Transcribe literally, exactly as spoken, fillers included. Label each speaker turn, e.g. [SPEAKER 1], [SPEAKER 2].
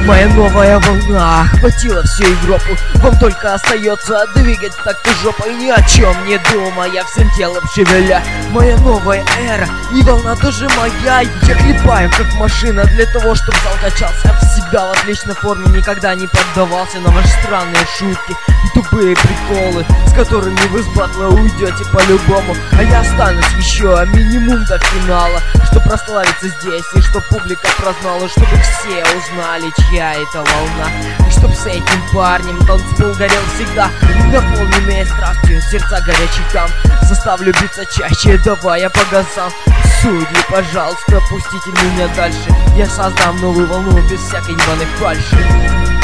[SPEAKER 1] Моя новая волна охватила всю Европу. Вам только остается двигать так-то жопой, ни о чем не думая, всем телом шевеля. Моя новая эра, и волна тоже моя. Я клепаю как машина для того, чтобы зал качался. В себя в отличной форме, никогда не поддавался на ваши странные шутки и тупые приколы, с которыми вы с батла уйдете по-любому. А я останусь еще минимум до финала, чтоб прославиться здесь и чтоб публика прознала, чтобы все узнали, чья это волна. И чтоб с этим парнем танцпол горел всегда, наполненные страстью сердца горячих дам. Заставлю биться чаще, давая по газам. Судьи, пожалуйста, пустите меня дальше. Я создам новую волну без всякой ебаной фальши.